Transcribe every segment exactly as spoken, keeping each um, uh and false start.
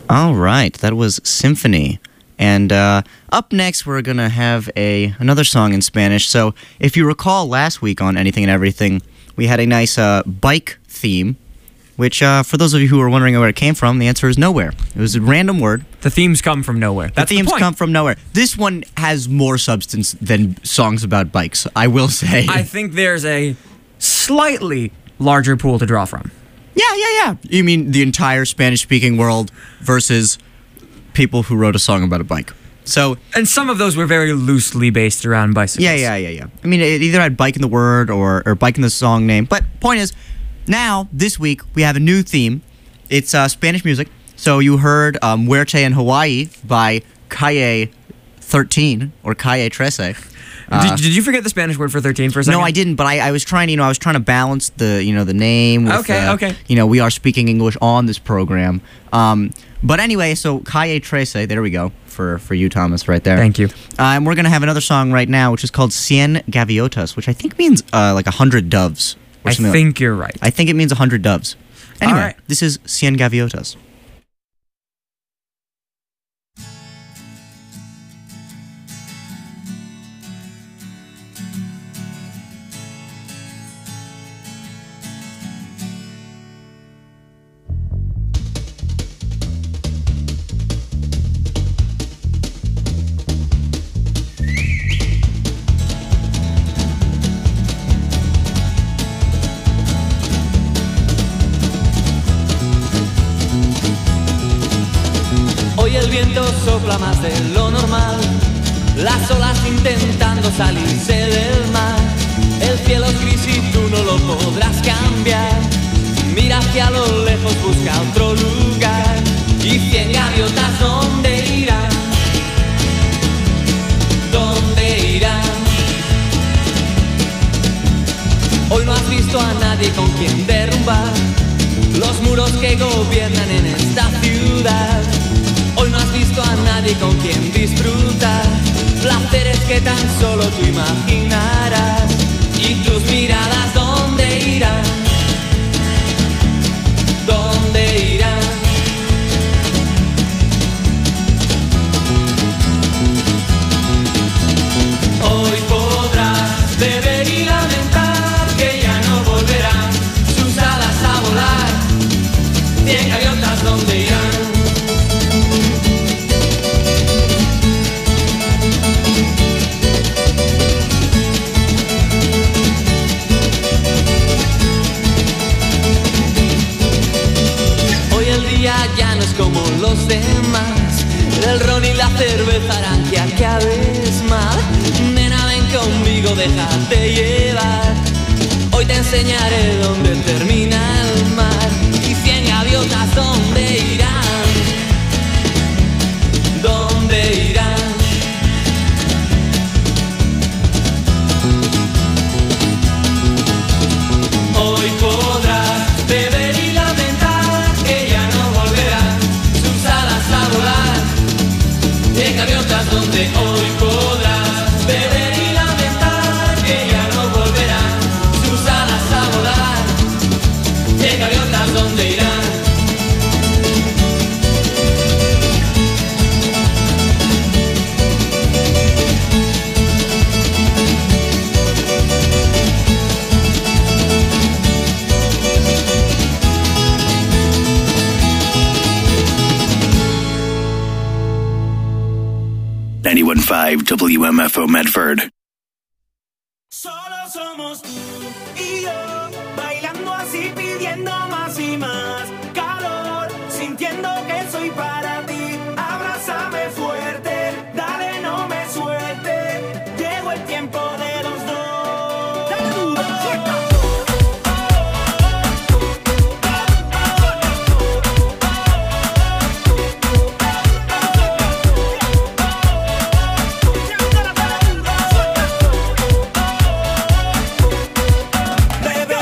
All right, that was Symphony. And uh, up next, we're going to have a another song in Spanish. So if you recall last week on Anything and Everything, we had a nice uh, bike theme, which uh, for those of you who are wondering where it came from, the answer is nowhere. It was a random word. The themes come from nowhere. That's the themes the point. come from nowhere. This one has more substance than songs about bikes, I will say. I think there's a slightly larger pool to draw from. Yeah, yeah, yeah. You mean the entire Spanish-speaking world versus people who wrote a song about a bike. So, and some of those were very loosely based around bicycles. Yeah, yeah, yeah, yeah. I mean, it either had bike in the word or, or bike in the song name. But point is, now, this week, we have a new theme. It's uh, Spanish music. So you heard um, Muerte in Hawaii by Calle thirteen, or Calle trece. Uh, did, did you forget the Spanish word for thirteen for a second? No, I didn't. But I, I was trying to, you know, I was trying to balance the, you know, the name. With, okay, uh, okay. You know, we are speaking English on this program. Um, but anyway, so Calle trece. There we go for for you, Thomas, right there. Thank you. Uh, and we're gonna have another song right now, which is called Cien Gaviotas, which I think means uh, like a hundred doves. Or I something think like. you're right. I think it means a hundred doves. Anyway, All right. This is Cien Gaviotas. Hoy el viento sopla más de lo normal, las olas intentando salirse del mar. El cielo es gris y tú no lo podrás cambiar. Mira hacia lo lejos, busca otro lugar. Y cien gaviotas, ¿dónde irán? ¿Dónde irán? Hoy no has visto a nadie con quien derrumbar los muros que gobiernan en esta ciudad. Hoy no has visto a nadie con quien disfrutar placeres que tan solo tú imaginarás. Y tus miradas, ¿dónde irán? ¿Dónde irán? Hoy podrás beber y lamentar que ya no volverán sus alas a volar. Cien gaviotas, ¿dónde irán? Ya no es como los demás. El ron y la cerveza harán que acabes mal. Nena, ven conmigo, déjate llevar. Hoy te enseñaré dónde termina el mar. Y cien gaviotas, ¿dónde irán? ¿Dónde irán? Hoy podrás beber y lamentar que ya no volverán sus alas a volar. Cien gaviotas, donde hoy podrás beber y lamentar que ya no volverán sus alas a volar. Cien gaviotas, ¿dónde irán? ninety-one point five W M F O Medford. Solo somos tú y yo, bailando así, pidiendo más y más calor, sintiendo que soy para ti. Abrázame fuerte, dale, no me suelte. Llegó el tiempo de los dos. Dale duro, bebé.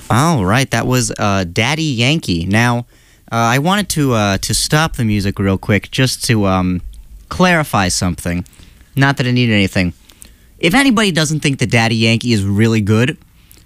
All right, that was uh, Daddy Yankee. Now, uh, I wanted to uh, to stop the music real quick just to um, clarify something. Not that I need anything. If anybody doesn't think that Daddy Yankee is really good,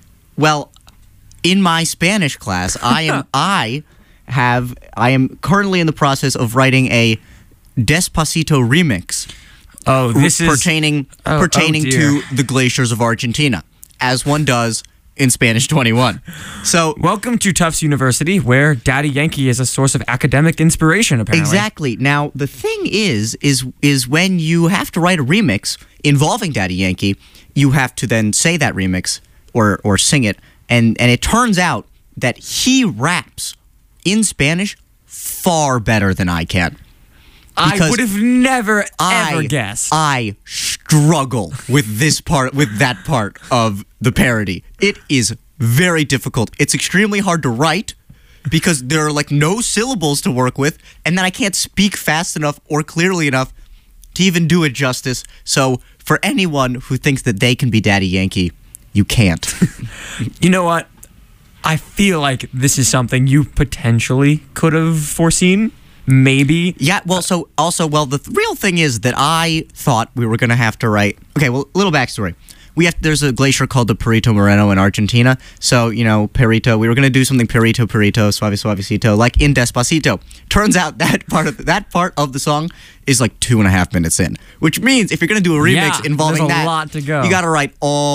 well, in my Spanish class, I am I have I am currently in the process of writing a Despacito remix. Oh, this is pertaining oh, pertaining oh dear. to the glaciers of Argentina, as one does in Spanish twenty-one. So, welcome to Tufts University, where Daddy Yankee is a source of academic inspiration, apparently. exactly. Now, the thing is, is, is when you have to write a remix involving Daddy Yankee, you have to then say that remix or or sing it, and and it turns out that he raps in Spanish far better than I can. I Because would have never, I, ever guessed. I struggle with this part, with that part of the parody. It is very difficult. It's extremely hard to write because there are like no syllables to work with, and then I can't speak fast enough or clearly enough to even do it justice. So for anyone who thinks that they can be Daddy Yankee, you can't. You know what? I feel like this is something you potentially could have foreseen. Maybe. Yeah, well, so also, well, the th- real thing is that I thought we were going to have to write. Okay, well, little backstory. We have there's a glacier called the Perito Moreno in Argentina. So, you know, Perito, we were going to do something Perito, Perito, Suave, Suavecito, like in Despacito. Turns out that part of the, that part of the song is like two and a half minutes in, which means if you're going to do a remix Yeah, involving there's a that, lot to go. you got to write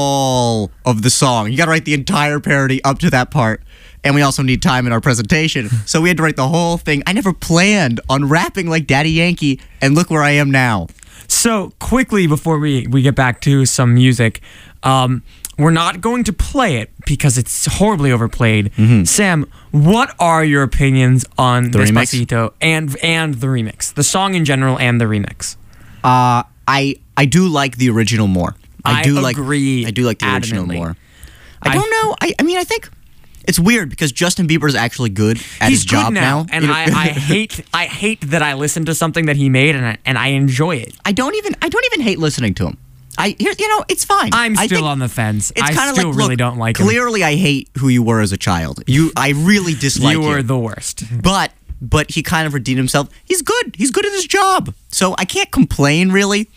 all of the song. You got to write the entire parody up to that part. And we also need time in our presentation. So we had to write the whole thing. I never planned on rapping like Daddy Yankee, and look where I am now. So, quickly before we, we get back to some music, um, we're not going to play it because it's horribly overplayed. Mm-hmm. Sam, what are your opinions on The remix? Despacito and and the remix? The song in general and the remix. Uh, I I do like the original more. I, I do like agree I do like the original adamantly. more. I I- don't know. I, I mean, I think it's weird because Justin Bieber is actually good at He's his job good now, and You know? I, I hate I hate that I listened to something that he made and I, and I enjoy it. I don't even I don't even hate listening to him. I here you know it's fine. I'm I still think on the fence. It's I kind of still like really look, don't like him. Clearly, I hate who you were as a child. You, I really dislike You you. were the worst. But but he kind of redeemed himself. He's good. He's good at his job. So I can't complain really.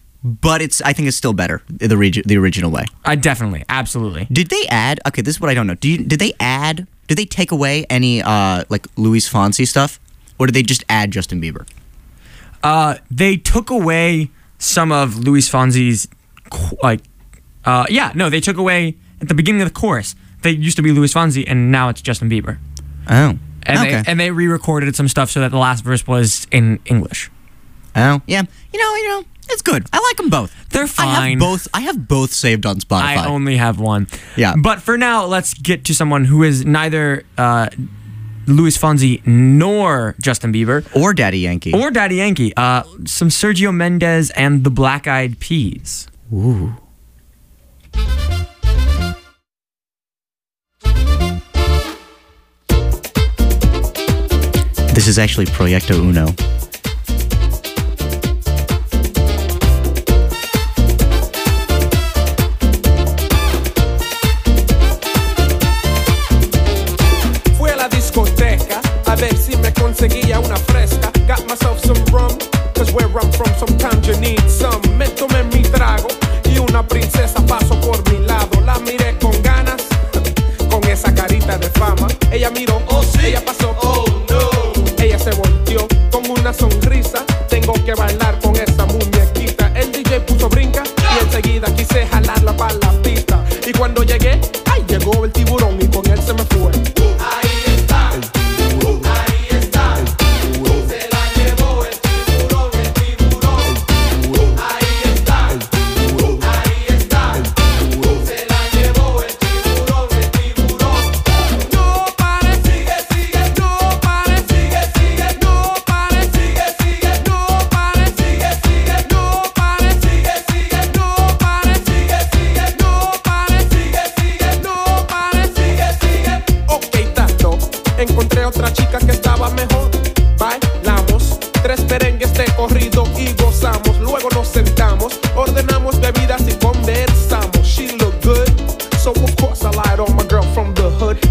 But it's I think it's still better the regi- the original way. I definitely, absolutely. Did they add? Okay, this is what I don't know. Do you, did they add? Did they take away any uh, like Luis Fonsi stuff, or did they just add Justin Bieber? Uh, they took away some of Luis Fonsi's, qu- like, uh, yeah, no, they took away at the beginning of the chorus. They used to be Luis Fonsi, and now it's Justin Bieber. Oh, And okay. they and they re-recorded some stuff so that the last verse was in English. Oh, yeah. You know, you know, it's good. I like them both. They're I fine. have both. I have both saved on Spotify. I only have one. Yeah. But for now, let's get to someone who is neither uh, Luis Fonsi nor Justin Bieber or Daddy Yankee. or Daddy Yankee. Uh, some Sergio Mendes and the Black Eyed Peas. Ooh. This is actually Proyecto Uno. Fui a la discoteca a ver si me conseguía una fresca. Got myself some rum, cause where I'm from sometimes you need some. Me tomé mi trago y una princesa pasó por mi lado. La miré con ganas, con esa carita de fama. Ella miró, oh sí, ella pasó, oh no. Ella se volteó con una sonrisa. Tengo que bailar con esa muñequita. El D J puso brinca y enseguida quise jalarla para la pista. Y cuando llegué, ay, llegó el tiburón y con él se me fue. Ahí está, el tiburón. Ahí está, el tiburón. Se la llevó el tiburón, el tiburón. El tiburón. Ahí está, el tiburón. Ahí está, el tiburón. Se la llevó el tiburón, el tiburón. No pare, sigue, sigue, no pare, sigue, sigue, no pare, sigue, sigue, no pare, sigue, sigue, no pare, sigue, sigue, no pare, sigue, sigue, no pare, sigue, sigue, no pare, sigue, sigue. Ok, tato, encontré otra chica que estaba mejor. Bailamos tres merengues de corrido y gozamos. Luego nos sentamos, ordenamos bebidas y conversamos. She looked good, so of course I lied on my girl from the hood.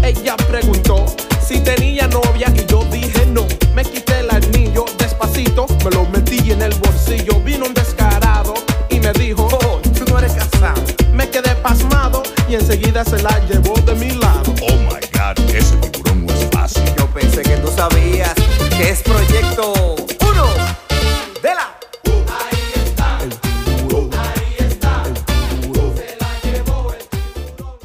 preguntó si tenía novia y yo dije no. Me quité el anillo despacito, me lo metí en el bolsillo. Vino un descarado y me dijo, oh, tú no eres casado. Me quedé pasmado y enseguida se la llevó de mi lado. Oh my God, ese tiburón no es fácil. Yo pensé que tú sabías que es proyecto uno de la. Ahí está, el tiburón. Ahí está, el tiburón. Se la llevó el tiburón.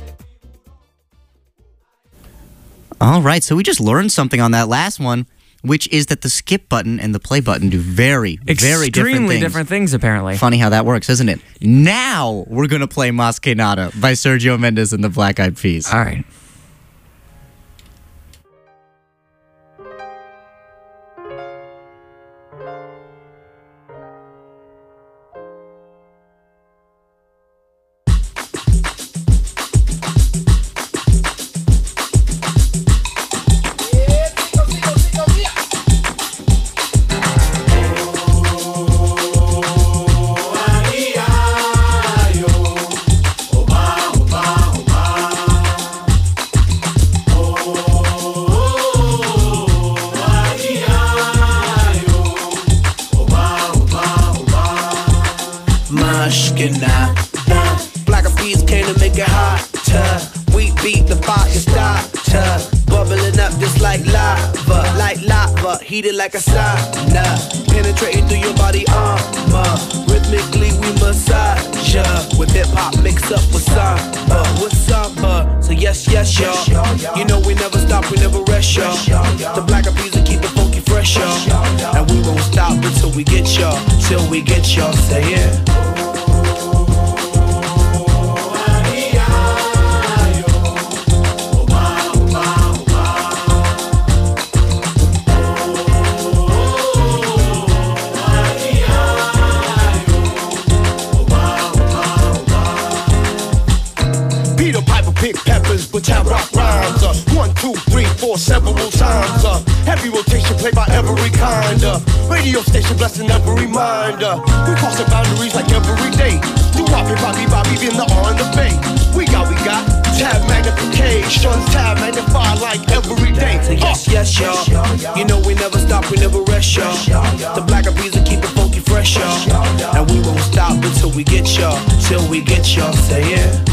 All right, so we just learned something on that last one, which is that the skip button and the play button do very, very different Extremely things. different things, apparently. Funny how that works, isn't it? Now we're going to play Mas Que Nada by Sergio Mendes and the Black Eyed Peas. All right. Black Eyed Peas came to make it hotter. We beat the fire starter, bubbling up just like lava, like lava, heated like a sauna, penetrating through your body armor. Rhythmically we massage ya, with hip hop mixed up with samba, with samba. So yes, yes, y'all. You know we never stop, we never rest, y'all. The Black Eyed Peas will keep it funky fresh, y'all. And we won't stop until we get y'all, till we get y'all. Say yeah. Pick peppers, but I rock rhymes. Uh, one, two, three, four, several times. Uh, heavy rotation played by every kind. Uh, radio station blessing every mind. Uh, we crossing boundaries like every day. Do Bobby, Bobby, Bobby, in the on the bay. We got, we got tab magnification, tab magnified like every day. So yes, yes, y'all. You know we never stop, we never rest, y'all. The Black Eyed Peas will keep it funky fresh, y'all. And we won't stop until we get y'all, till we get y'all. Say yeah.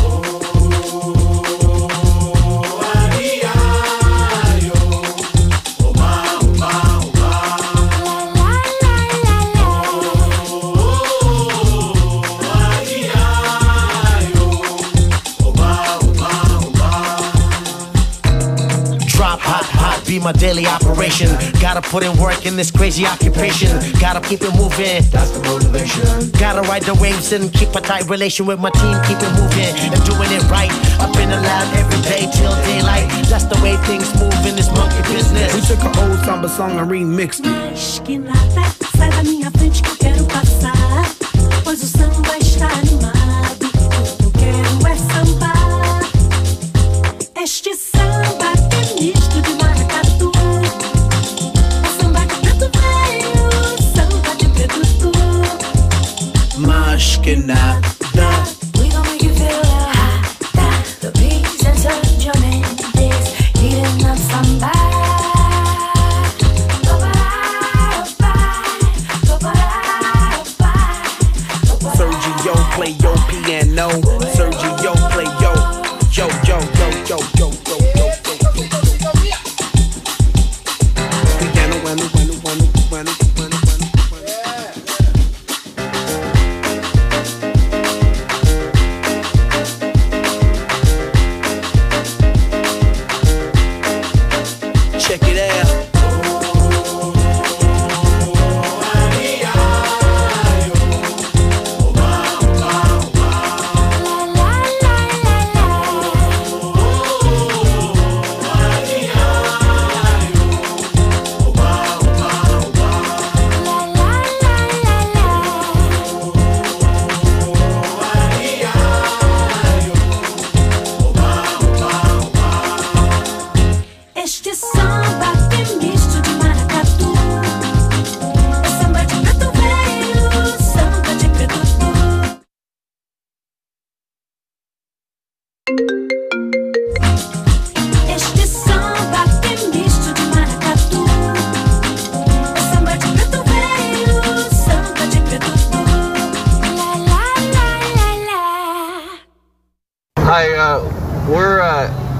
Be my daily operation. Gotta put in work in this crazy occupation. Gotta keep it moving. That's the motivation. Gotta ride the waves and keep a tight relation with my team. Keep it moving and doing it right. Up in the lab every day till daylight. That's the way things move in this monkey business. We took an old samba song and remixed it. Mas que nada, sai da minha frente que eu quero passar. Pois o samba está animado. O que eu quero é sambar. Este samba é misto de maracatu. É samba de preto velho, samba de preto tu. Mas que nada. We gon' make you feel hot. The beats and Sergio Mendes heating up samba. Sergio play your piano. Sergio play yo, yo, yo, yo, yo, yo, yo, yo, yo, yo, yo. Piano, piano, piano, piano, piano, piano, piano. Check it out.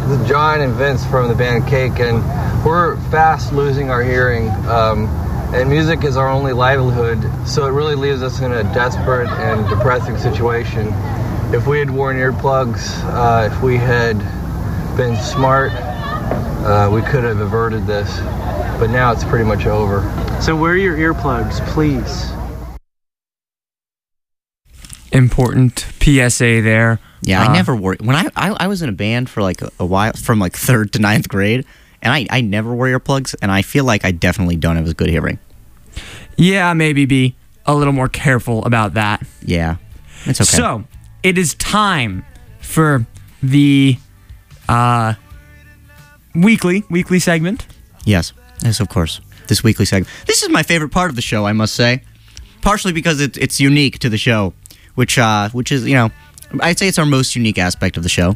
This is John and Vince from the band Cake, and we're fast losing our hearing. Um, and music is our only livelihood, so it really leaves us in a desperate and depressing situation. If we had worn earplugs, uh, if we had been smart, uh, we could have averted this. But now it's pretty much over. So wear your earplugs, please. Important P S A there. Yeah, Uh, I never wore when I, I I was in a band for like a, a while, from like third to ninth grade, and I, I never wore earplugs, and I feel like I definitely don't have as good hearing. Yeah, maybe be a little more careful about that. Yeah, it's okay. So, it is time for the uh, weekly weekly segment. Yes, yes, of course. This weekly segment. This is my favorite part of the show, I must say. Partially because it, it's unique to the show, which uh, which is, you know, I'd say it's our most unique aspect of the show.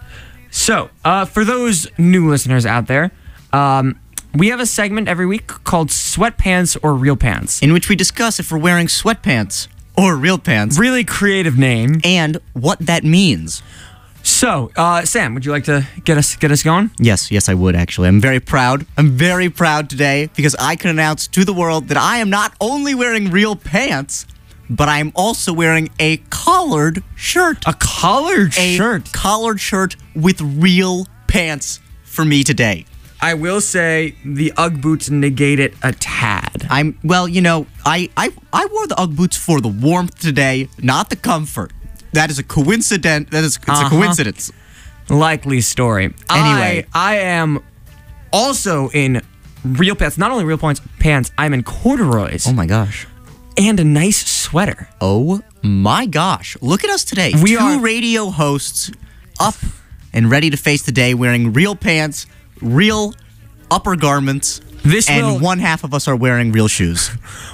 So, uh, for those new listeners out there, um, we have a segment every week called Sweatpants or Real Pants, in which we discuss if we're wearing sweatpants or real pants. Really creative name. And what that means. So, uh, Sam, would you like to get us get us going? Yes, yes, I would, actually. I'm very proud. I'm very proud today because I can announce to the world that I am not only wearing real pants, but I am also wearing a collared shirt. A collared a shirt? collared shirt with real pants for me today. I will say the Ugg boots negate it a tad. I'm, well, you know, I, I, I wore the Ugg boots for the warmth today, not the comfort. That is a coincidence. That is, it's Uh-huh. a coincidence. Likely story. Anyway. I, I am also in real pants. Not only real pants, pants, I'm in corduroys. Oh my gosh. And a nice sweater. Oh my gosh. Look at us today. We Two are- radio hosts up and ready to face the day wearing real pants, real upper garments, This and will- one half of us are wearing real shoes.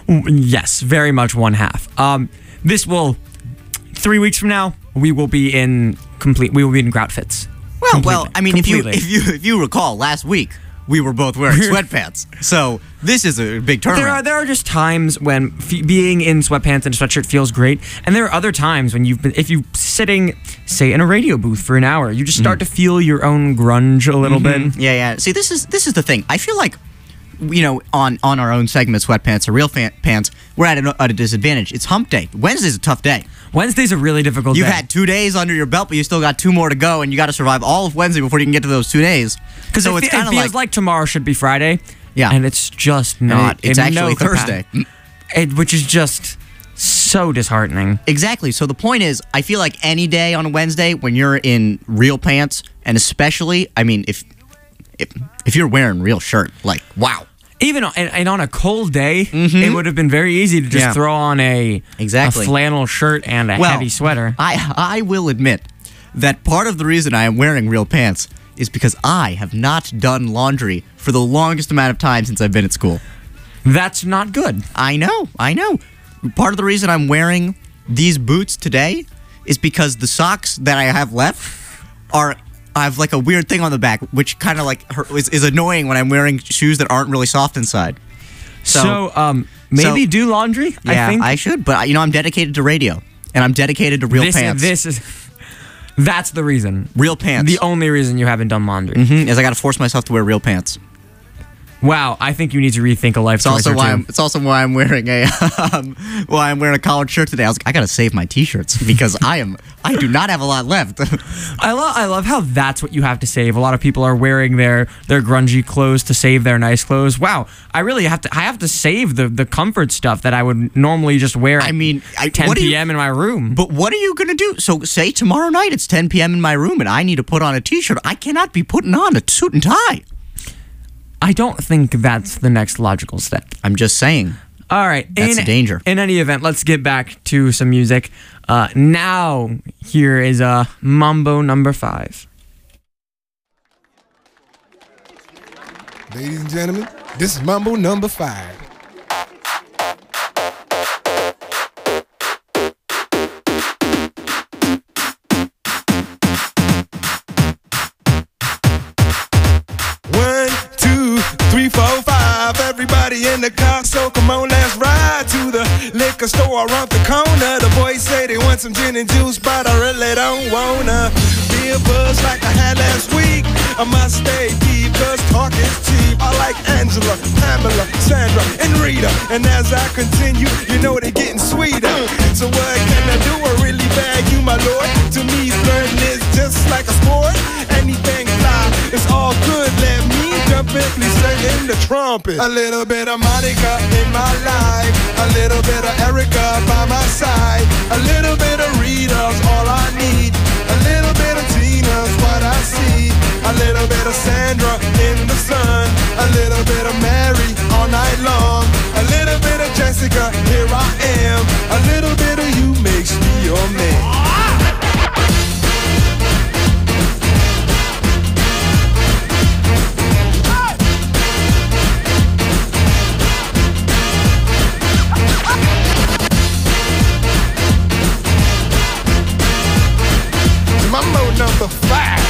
Yes, very much one half. Um, this will, three weeks from now, we will be in complete, we will be in grout fits. Well, Completely. well, I mean, if you Completely. if you if you recall, last week we were both wearing sweatpants, so this is a big turnaround. There are there are just times when f- being in sweatpants and a sweatshirt feels great, and there are other times when you've been if you sitting, say, in a radio booth for an hour, you just start to feel your own grunge a little Mhm. bit. Yeah, yeah. See, this is this is the thing. I feel like, you know, on on our own segment, sweatpants or real fan- pants, we're at a, at a disadvantage. It's hump day. Wednesday's a tough day. Wednesday's a really difficult You've day. had two days under your belt, but you still got two more to go, and you got to survive all of Wednesday before you can get to those two days. Because so it, it's fe- it kind of feels like, like, tomorrow should be Friday. Yeah. And it's just And not. it- it's in actually no capa- Thursday. It, which is just so disheartening. Exactly. So the point is, I feel like any day on a Wednesday when you're in real pants, and especially, I mean, if if if you're wearing real shirt, like wow. Even on, and, and on a cold day, it would have been very easy to just Yeah. throw on a, Exactly. a flannel shirt and a Well, heavy sweater. I I will admit that part of the reason I am wearing real pants is because I have not done laundry for the longest amount of time since I've been at school. That's not good. I know, I know. Part of the reason I'm wearing these boots today is because the socks that I have left are I have like a weird thing on the back, which kind of like hurt, is, is annoying when I'm wearing shoes that aren't really soft inside. So, So, um, maybe so- do laundry. yeah, I think I should, but you know, I'm dedicated to radio, and I'm dedicated to real this, pants. This is that's the reason. Real pants. The only reason you haven't done laundry. Mm-hmm, is I got to force myself to wear real pants. Wow, I think you need to rethink a life It's choice also or why two. I'm, it's also why I'm wearing a um, why I'm wearing a collared shirt today. I was like, I gotta save my t-shirts because I am I do not have a lot left. I love I love how that's what you have to save. A lot of people are wearing their their grungy clothes to save their nice clothes. Wow, I really have to I have to save the the comfort stuff that I would normally just wear. At I mean, I, ten what do you- p.m. in my room. But what are you gonna do? So say tomorrow night it's ten p.m. in my room and I need to put on a t-shirt. I cannot be putting on a suit and tie. I don't think that's the next logical step. I'm just saying. All right, That's in, a danger. In any event, let's get back to some music. Uh, now, here is uh, Mambo number five. Ladies and gentlemen, this is Mambo number five. One, two, three, four, five. Everybody in the car, so come on, let's ride to the liquor liquor store around the corner. The boys say they want some gin and juice, but I really don't wanna be a buzz like I had last week. I must stay deep, cause talk is cheap. I like Angela, Pamela, Sandra, and Rita. And as I continue, you know they're getting sweeter. So what can I do? I really bag you, my lord. To me, flirting is just like a sport. Anything fly, it's all good. Let me jump in, please sing in the trumpet. A little bit of Monica in my life, a little bit of Erica by my side, a little bit of Rita's all I need, a little bit of Tina's what I see, a little bit of Sandra in the sun, a little bit of Mary all night long, a little bit of Jessica, here I am, a little bit of you makes me your man. Mambo number five.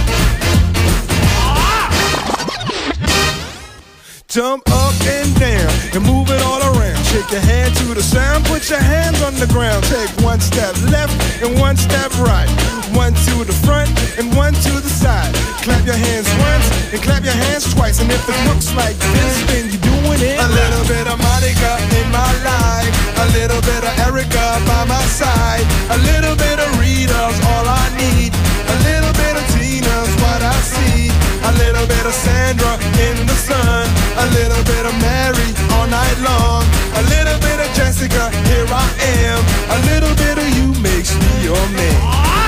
Jump up and down and move it all around. Shake your hand to the sound, put your hands on the ground. Take one step left and one step right. One to the front and one to the side. Clap your hands once and clap your hands twice. And if it looks like this, then you're doing it. A little bit of Monica in my life, a little bit of Erica by my side, a little bit of Rita's all I need, a little bit of Tina's what I see, a little bit of Sandra in the sun, a little bit of Mary all night long, a little bit of Jessica, here I am, a little bit of you makes me your man.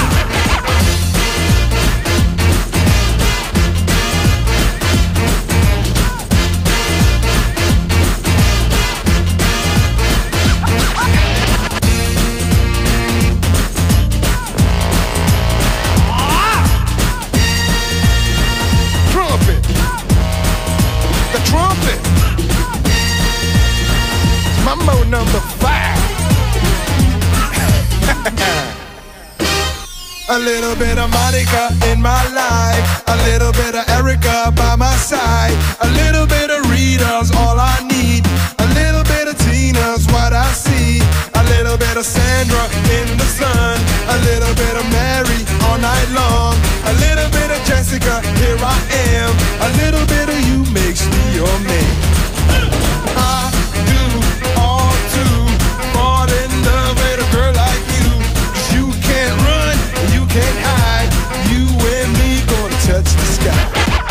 Mambo number five. A little bit of Monica in my life, a little bit of Erica by my side, a little bit of Rita's all I need, a little bit of Tina's what I see, a little bit of Sandra in the sun, a little bit of Mary all night long, a little bit of Jessica, here I am, a little bit of you makes me your man. I do all to fall in love with a girl like you, 'cause you can't run, you can't hide, you and me gonna touch the sky.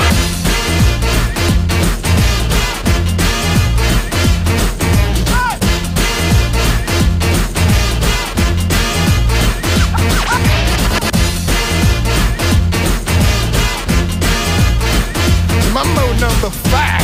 Mambo number five.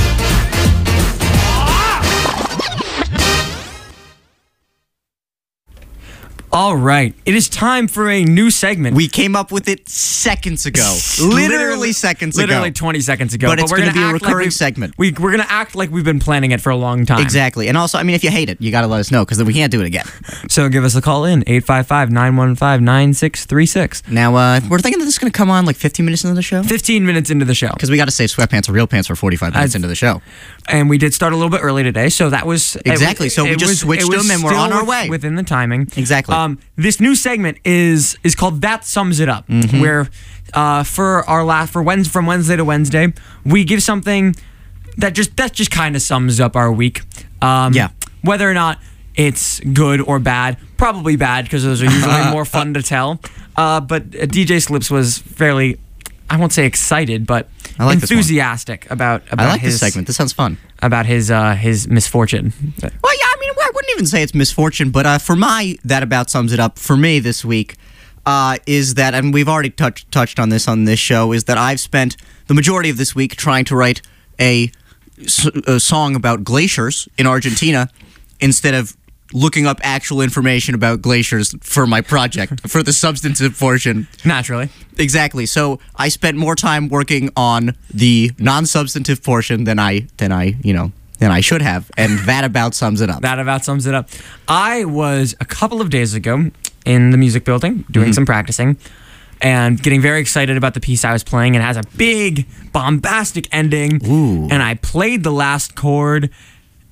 All right, it is time for a new segment. We came up with it seconds ago. literally, literally seconds literally ago. Literally twenty seconds ago. But, but it's going to be a recurring like segment. We, we're going to act like we've been planning it for a long time. Exactly. And also, I mean, if you hate it, you got to let us know, because then we can't do it again. So give us a call in, eight five five, nine one five, nine six three six. Now, uh, we're thinking that this is going to come on like fifteen minutes into the show? fifteen minutes into the show. Because we got to save sweatpants or real pants for forty-five minutes As, into the show. And we did start a little bit early today, so that was... Exactly. It, so we it just was, switched them and we're on our way. Within the timing. Exactly. Um, this new segment is is called That Sums It Up, mm-hmm. where uh, for our last for Wednesday, from Wednesday to Wednesday, we give something that just that just kind of sums up our week. Um, yeah. Whether or not it's good or bad, probably bad, because those are usually more fun to tell. Uh, but uh, D J Slips was fairly, I won't say excited, but I like enthusiastic about about I like his this segment. This sounds fun. About his uh, his misfortune. Well, yeah, I mean, I wouldn't even say it's misfortune, but uh, for my that about sums it up for me this week uh, is that, and we've already touched touched on this on this show, is that I've spent the majority of this week trying to write a, a song about glaciers in Argentina instead of looking up actual information about glaciers for my project, for the substantive portion. Naturally. Exactly. So I spent more time working on the non-substantive portion than I, than I, you know, than I should have, and that about sums it up. That about sums it up. I was, a couple of days ago, in the music building, doing mm-hmm. some practicing, and getting very excited about the piece I was playing. It has a big, bombastic ending, Ooh. and I played the last chord,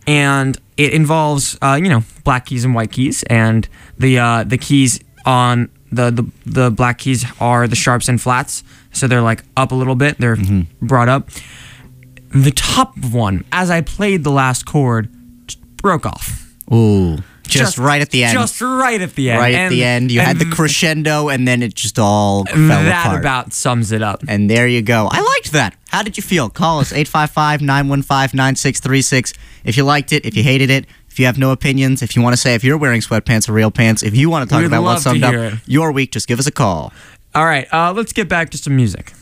and it involves uh, you know black keys and white keys, and the uh, the keys on the, the the black keys are the sharps and flats, so they're like up a little bit, they're mm-hmm. brought up. The top one, as I played the last chord, broke off. Ooh. Just, just right at the end. Just right at the end. Right at and, the end. You had the crescendo, and then it just all fell that apart. That about sums it up. And there you go. I liked that. How did you feel? Call us, eight five five, nine one five, nine six three six. If you liked it, if you hated it, if you have no opinions, if you want to say if you're wearing sweatpants or real pants, if you want to talk We'd about what love to summed up hear it. your week, just give us a call. All right, uh, let's get back to some music.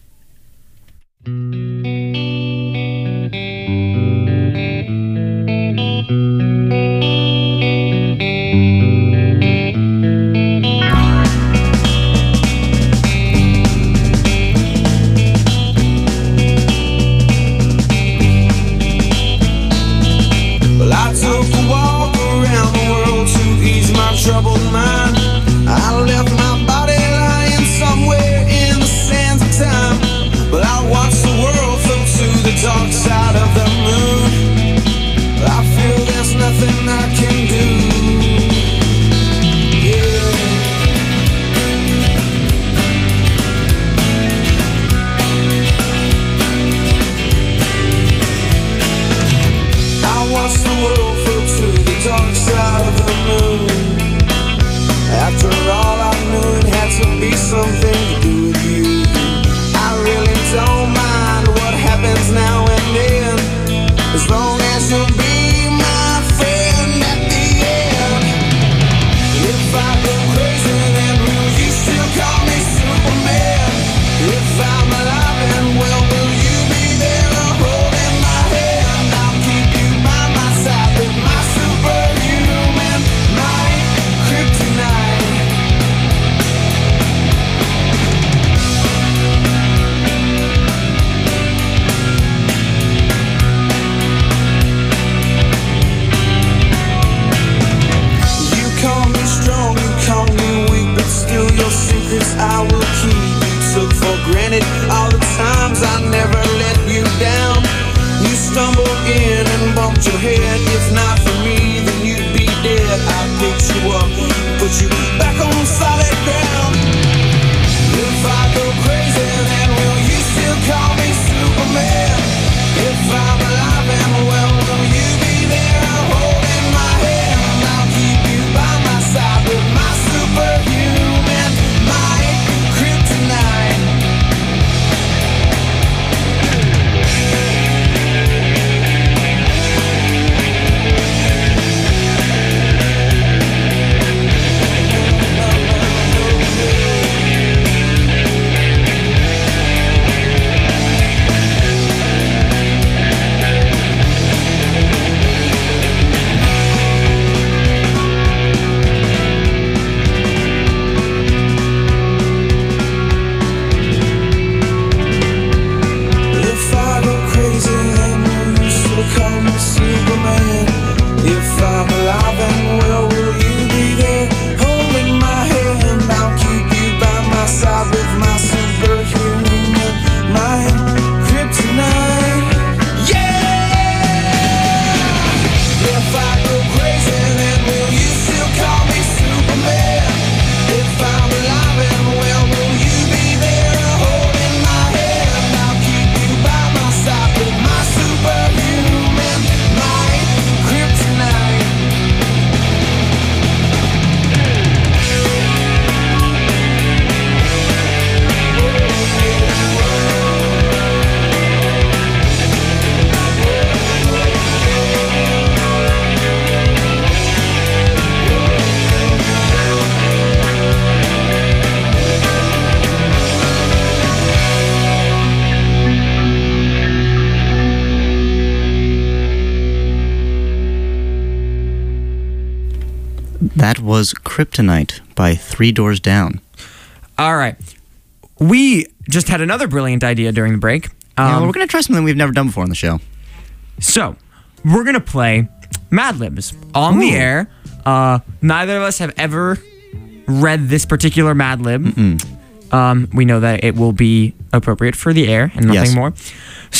Well, I took a walk around the world to ease my troubled mind. I left my body lying somewhere in the sands of time. But I watched the world float to the dark side of the moon. I feel there's nothing I can do. Yeah. I watched the world float to the dark side of the moon. After all, I knew it had to be something to do with you. I really don't mind what happens now and then, as long as you'll be my friend at the end. If I go crazy, then will you still call me Superman? If I'm alive and well, will you be there holding my hand? I'll keep you by my side with my superhuman, my kryptonite. You call me strong, you call me weak, but still your secrets I will keep. You took for granted all the times I never let you down. You stumbled in and bumped your head. If not for me, then you'd be dead. I picked you up, put you back on solid ground. If I go crazy, then will you still call me Superman? If I'm alive and well, will you be there holding my hand? I'll keep you by my side with my superhuman, my kryptonite. If I go crazy, then will you still call me Superman? If I'm alive and well, will you be there holding my hand? I'll keep you by my side with my superhuman, my kryptonite. Yeah! If I go crazy, then will you still call me Superman? If I'm alive and well, will you be there holding my hand? I'll keep you by my side with my superhuman, my kryptonite. That was Kryptonite by Three Doors Down. All right. We just had another brilliant idea during the break. Yeah, Um, we're going to try something we've never done before on the show. So, we're going to play Mad Libs on the Ooh. air. Uh, neither of us have ever read this particular Mad Lib. Um, we know that it will be appropriate for the air and nothing Yes. more. So,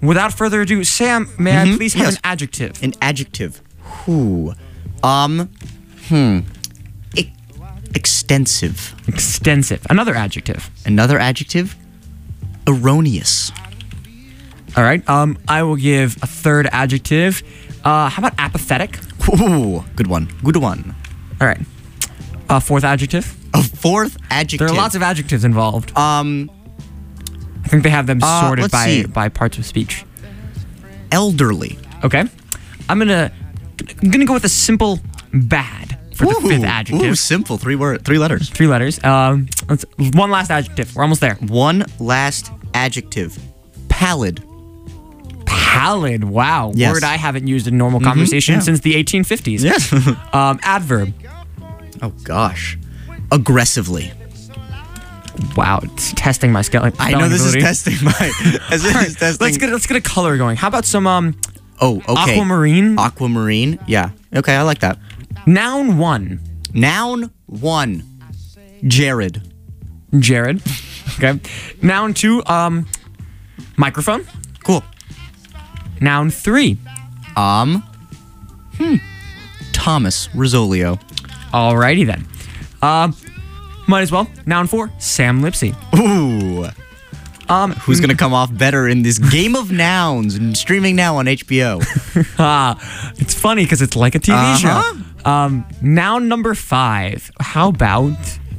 without further ado, Sam, may Mhm, I please have yes. an adjective? An adjective. Who? Um. Hmm. E- extensive. Extensive. Another adjective. Another adjective. Erroneous. All right. Um, I will give a third adjective. Uh, how about apathetic? Ooh, good one. Good one. All right. A fourth adjective. A fourth adjective. There are lots of adjectives involved. Um, I think they have them Uh, sorted let's by see. by parts of speech. elderly. Okay. I'm gonna I'm gonna go with a simple bad for the Ooh, fifth adjective. Ooh, simple. Three word. Three letters. Three letters. Um, let's, one last adjective. We're almost there. One last adjective. Pallid. Pallid. Wow. Yes. Word I haven't used in normal Mhm, conversation yeah. since the eighteen fifties. Yes. um, adverb. Oh gosh. Aggressively. Wow, it's testing my skill. I know this is testing my. This is All right, testing. let's get let's get a color going. How about some um Oh, okay. aquamarine? Aquamarine. Yeah. Okay, I like that. Noun one. Noun one. Jared. Jared. Okay. Noun two. Um, microphone. Cool. Noun three. Um. Hmm. Thomas Rizzolio. Alrighty then. Um, might as well. Noun four. Sam Lipsy. Ooh. Um, Who's gonna come off better in this game of nouns and streaming now on H B O? Ah, it's funny because it's like a T V Uh-huh. show. Um, noun number five. How about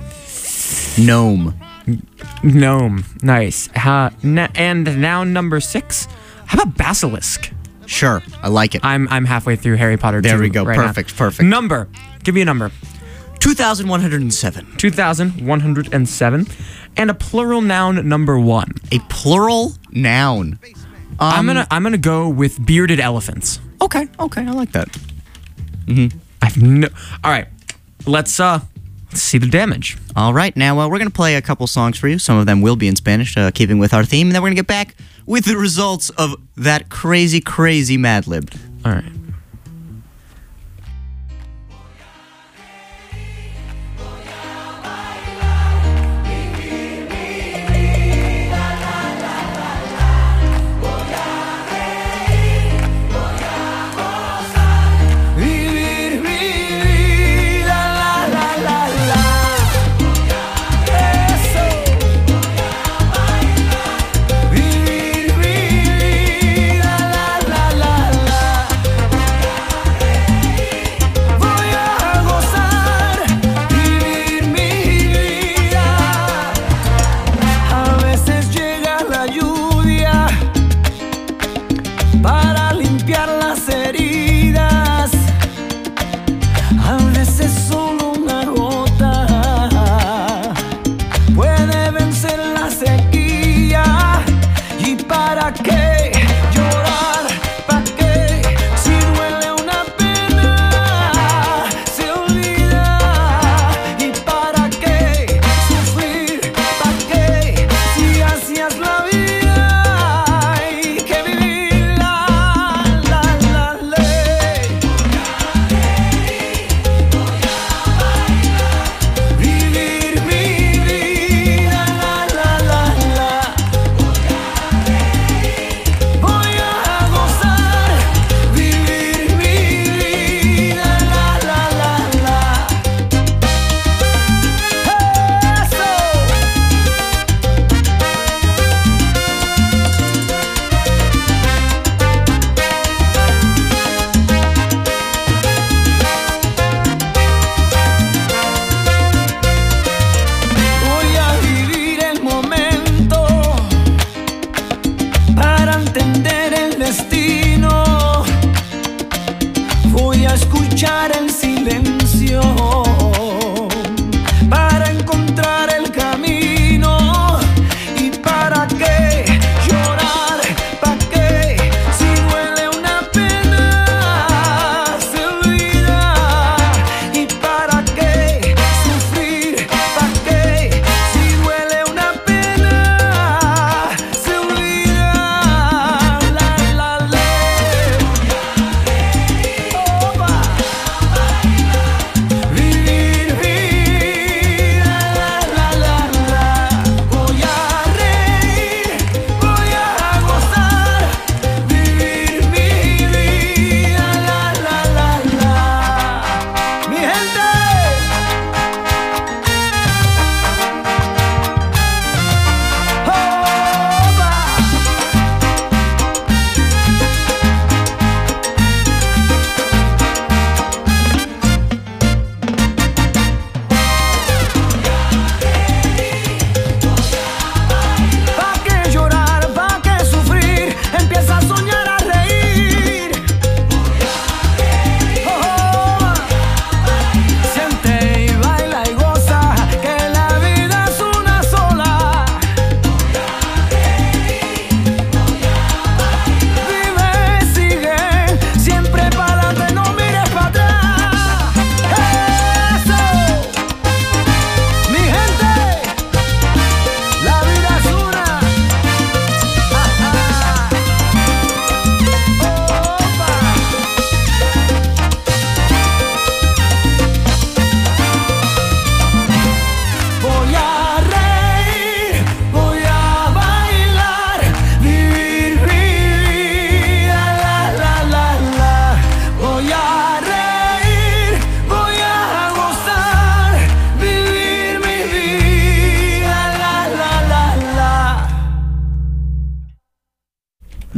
Gnome. gnome? Nice. Uh, n- and noun number six. How about basilisk? Sure, I like it. I'm I'm halfway through Harry Potter. There two we go. right now. Perfect, perfect. Number. Give me a number. two thousand one hundred seven. two thousand one hundred seven. And a plural noun number one. A plural noun. Um, I'm gonna I'm gonna go with bearded elephants. Okay, okay, I like that. Mm-hmm. I've no. All right, let's uh let's see the damage. All right, now uh, we're going to play a couple songs for you. Some of them will be in Spanish, uh, keeping with our theme. And then we're going to get back with the results of that crazy, crazy Mad Lib. All right. Vivir mi vida, la la la la. Eso. Vivir mi vida, la la la la.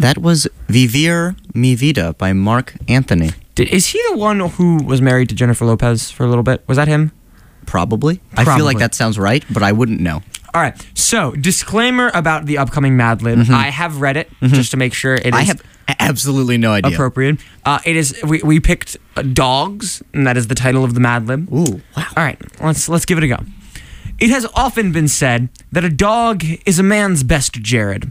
That was Vivir Mi Vida by Mark Anthony. Did, is he the one who was married to Jennifer Lopez for a little bit? Was that him? Probably. I Probably. feel like that sounds right, but I wouldn't know. All right. So, disclaimer about the upcoming Mad Lib. Mhm. I have read it Mhm. just to make sure it is I have absolutely no idea. appropriate. Uh, it is. We, we picked uh, Dogs, and that is the title of the Mad Lib. Ooh, wow. All right. Let's let's give it a go. It has often been said that a dog is a man's best Jared.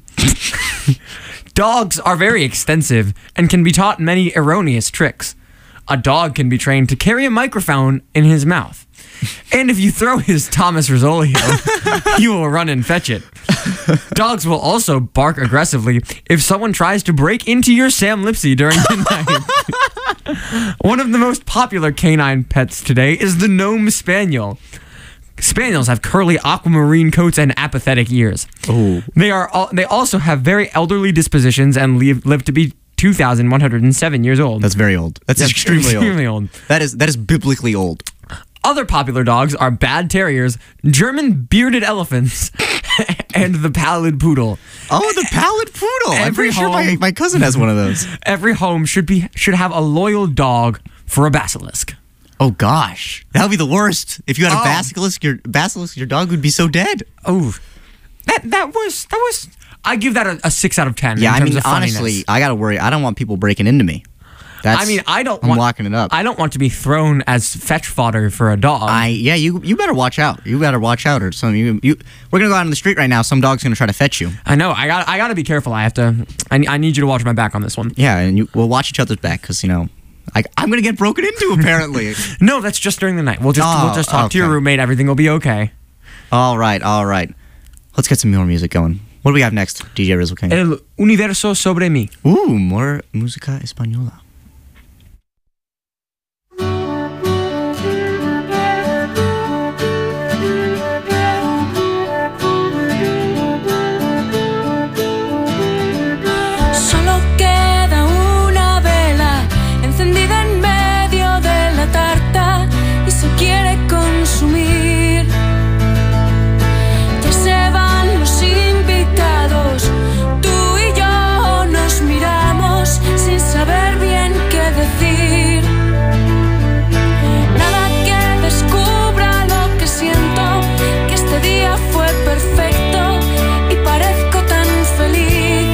Dogs are very extensive and can be taught many erroneous tricks. A dog can be trained to carry a microphone in his mouth. And if you throw his Thomas Rizzolio, he will run and fetch it. Dogs will also bark aggressively if someone tries to break into your Sam Lipsy during the night. One of the most popular canine pets today is the Gnome Spaniel. Spaniels have curly aquamarine coats and apathetic ears. Oh. They are. Al- they also have very elderly dispositions and live, live to be two thousand one hundred seven years old. That's very old. That's That's extremely, extremely old. old. That is that is biblically old. Other popular dogs are Bad Terriers, German bearded elephants, and the Pallid Poodle. Oh, the Pallid Poodle! I'm Every pretty sure my, home- my cousin has one of those. Every home should be should have a loyal dog for a basilisk. Oh gosh, that would be the worst. If you had a Oh. basilisk, your basilisk, your dog would be so dead. Oh, that that was that was. I give that a, a six out of ten. Yeah, in I terms mean, of funniness. honestly, I gotta worry. I don't want people breaking into me. That's, I mean, I don't. I'm want, locking it up. I don't want to be thrown as fetch fodder for a dog. I yeah, you you better watch out. You better watch out, or some you you. We're gonna go out on the street right now. Some dog's gonna try to fetch you. I know. I got. I got to be careful. I have to. I, I need you to watch my back on this one. Yeah, and you we'll watch each other's back because you know, I I'm gonna get broken into apparently. No, that's just during the night. We'll just Oh, we'll just talk to your okay. roommate. Everything will be okay. all right, all right. Let's get some more music going. What do we have next, D J Rizzle King? El universo sobre mí. Ooh, more música española. Solo queda una vela encendida en medio de la tarta y se quiere consumir. Ya se van los invitados, tú y yo nos miramos sin saber bien qué decir. Nada que descubra lo que siento, que este día fue perfecto y parezco tan feliz.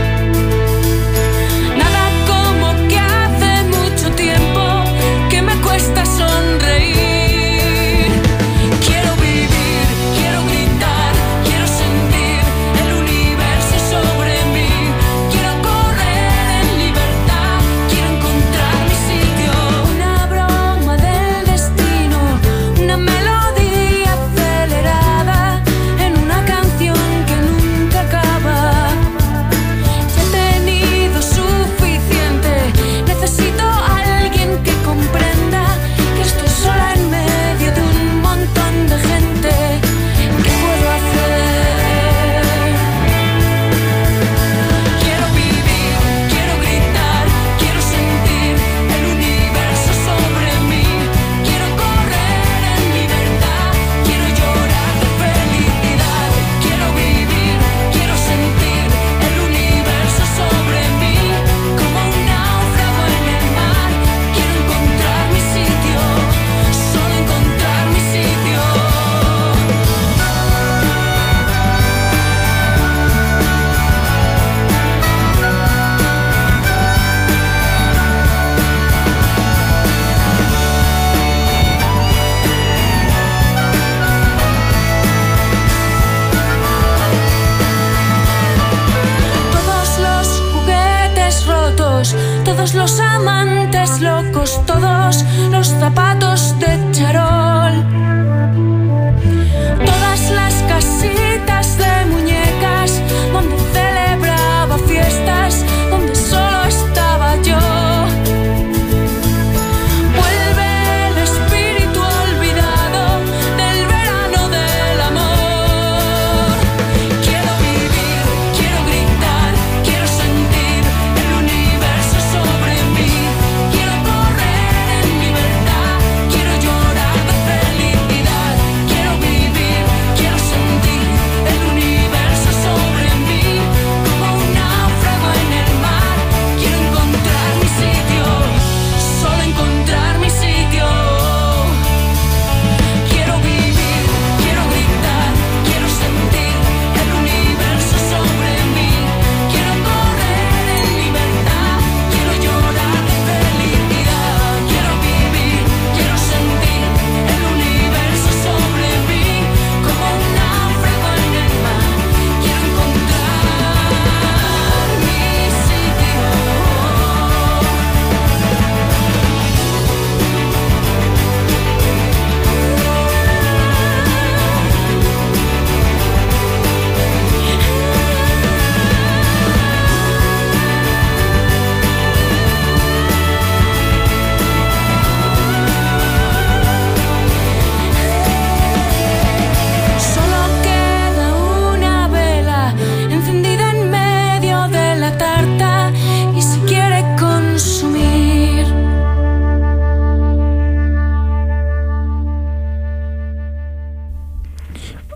Nada como que hace mucho tiempo que me cuesta sonreír. Quiero vivir, quiero gritar, quiero sentir el universo sobre mí. Quiero correr en libertad, quiero encontrar mi sitio. Una broma del destino, una melodía acelerada en una canción que nunca acaba. Ya he tenido suficiente, necesito a alguien que comprenda que estoy sola en medio de un montón de gente. ¿Qué puedo hacer? Quiero vivir, quiero gritar, quiero sentir el universo sobre mí. Quiero correr en libertad, quiero llorar de felicidad. Quiero vivir, quiero sentir el universo sobre mí. Como un náufrago en el mar, quiero encontrar mi sitio, solo encontrar mi sitio. Todos los juguetes rotos, todos los amantes locos, todos los zapatos de charol, todas las casitas de muñecas donde celebraba fiestas, donde solo estaba yo. Vuelve el espíritu olvidado del verano del amor. Quiero vivir, quiero gritar, quiero sentir el universo sobre mí. Quiero correr en libertad, quiero llorar.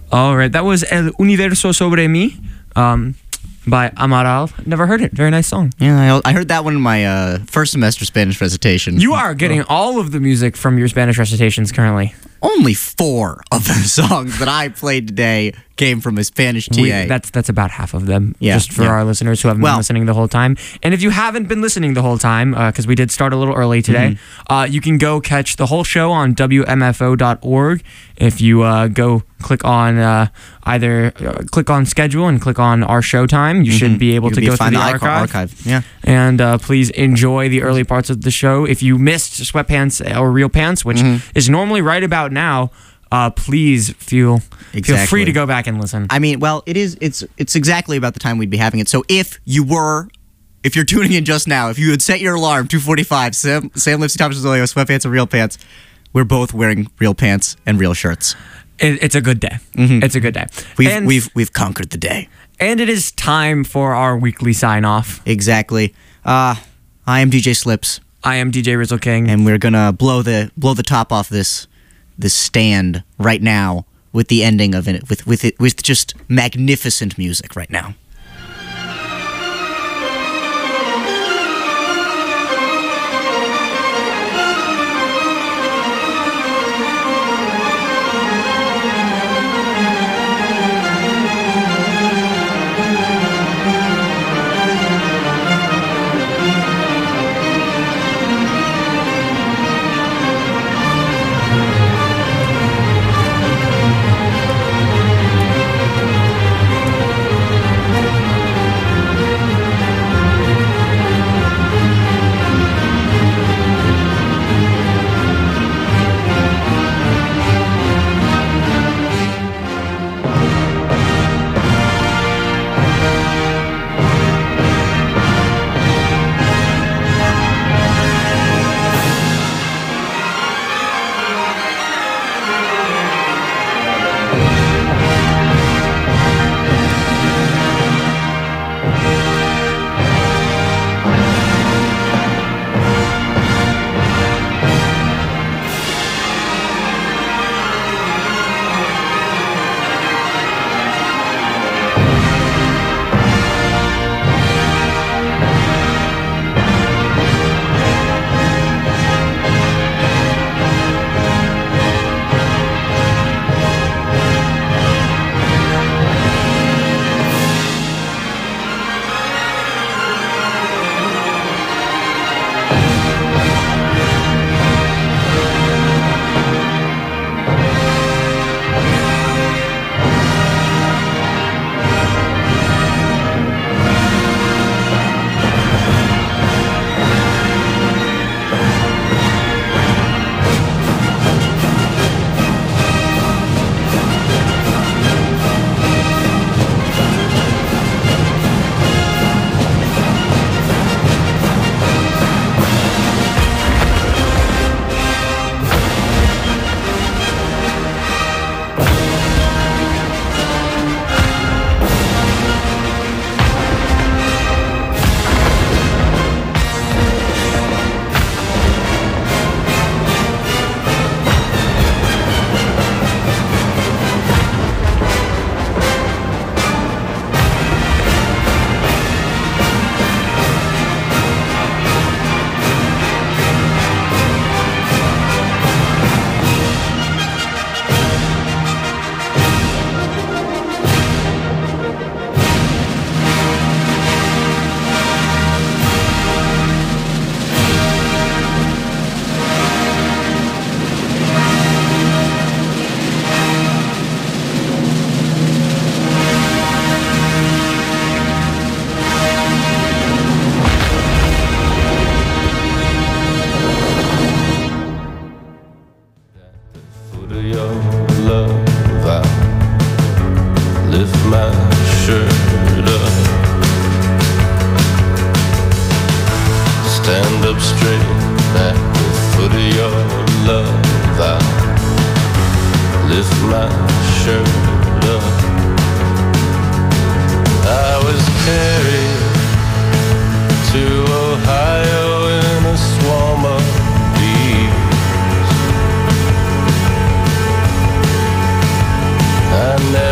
All right, that was El Universo Sobre Mí um, by Amaral. Never heard it. Very nice song. Yeah, I, I heard that one in my uh, first semester Spanish recitation. You are getting all of the music from your Spanish recitations currently. Only four of the songs that I played today came from a Spanish T A. We, that's that's about half of them, Yeah, just for yeah. our listeners who haven't Well- been listening the whole time. And if you haven't been listening the whole time, because we did start a little early today, Mm-hmm. uh, you can go catch the whole show on W M F O dot org. If you uh, go click on uh, either uh, click on schedule and click on our show time, you should Mhm. be able You'll to be go find through the the archi- archive. archive, yeah. And uh, please enjoy the early parts of the show. If you missed Sweatpants or Real Pants, which Mhm. is normally right about now, uh, please feel feel free Exactly. to go back and listen. I mean, well, it is. It's it's exactly about the time we'd be having it. So if you were, if you're tuning in just now, if you had set your alarm two forty-five, Sam Sam Lipsy, Thomas Zolio, Sweatpants and Real Pants, we're both wearing real pants and real shirts. It, it's a good day. Mhm. It's a good day. We've and, we've we've conquered the day. and it is time for our weekly sign off. Exactly. Uh, I am D J Slips, I am D J Rizzle King. and we're gonna blow the blow the top off this this stand right now with the ending of it with with it with just magnificent music right now. stand up straight at the foot of your love. I lift my shirt up. I was carried to Ohio in a swarm of bees. I never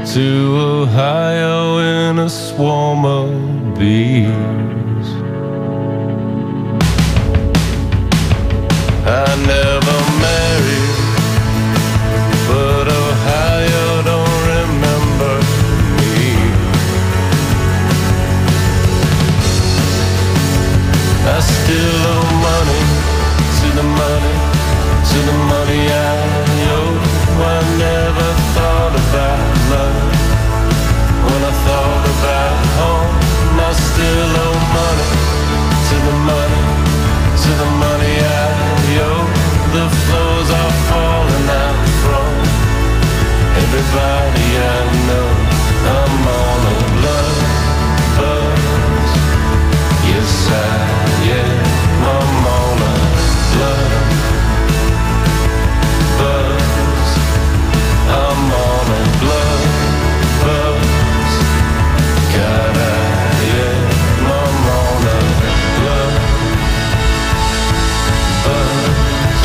to Ohio in a swarm of bees. I never married, but Ohio don't remember me. I still owe money to the money, to the money I owe. I never thought about love when I thought about home. I still owe money to the money, to the money I owe. The floors are falling out from everybody I know. I'm on a blood buzz. Yes, I am. I'm on a blood buzz. I'm on a blood buzz. God, I am. I'm on a blood buzz.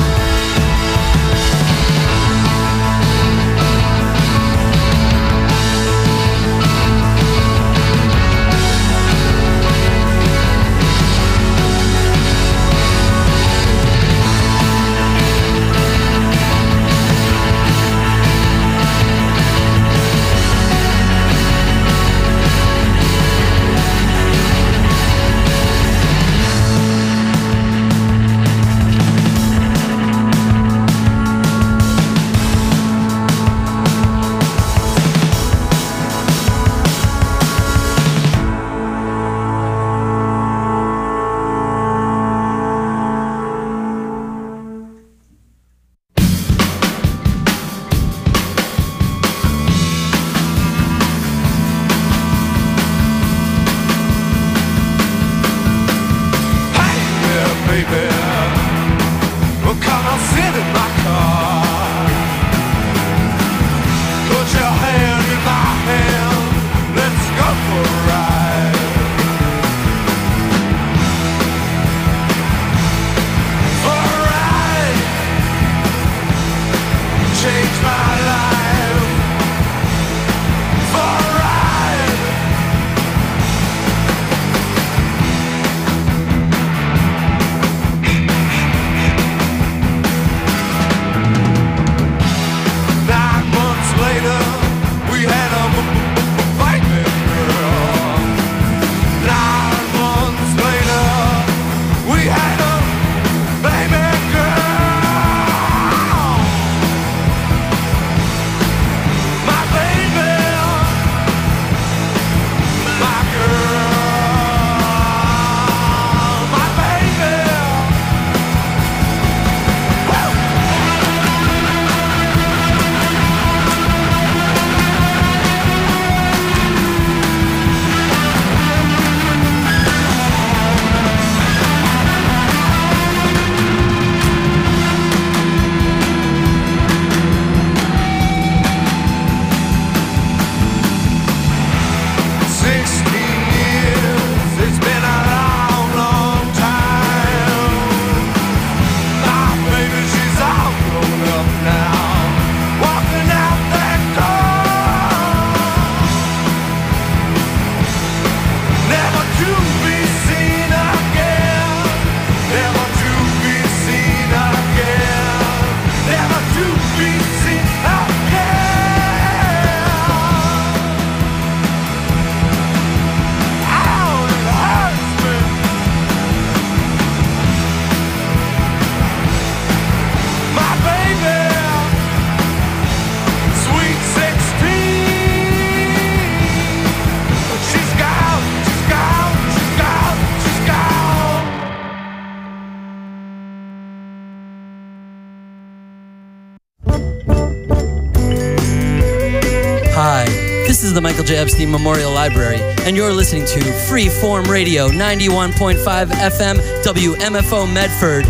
This is the Michael J. Epstein Memorial Library, and you're listening to Freeform Radio, ninety-one point five F M, W M F O Medford.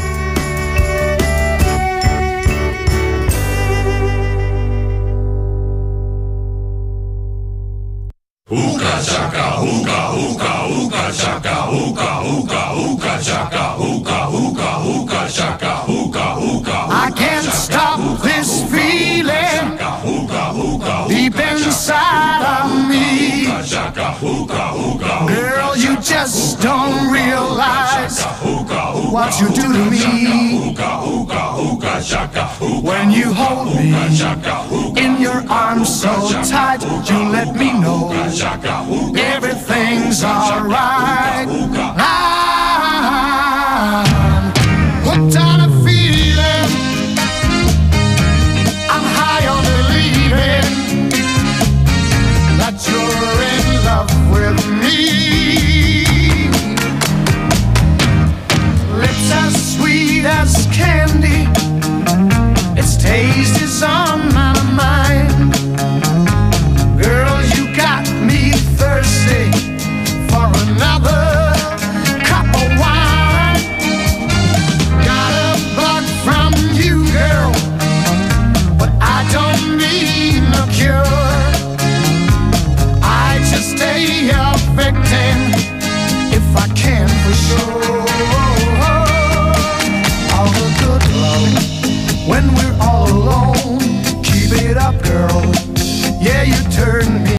Hookah chaka, hookah, hookah, hookah chaka, hookah, hookah, hookah chaka, hookah, hookah, hookah chaka, hookah, hookah. I can't stop this feeling deep inside. just don't realize what you do to me. When you hold me in your arms so tight, you let me know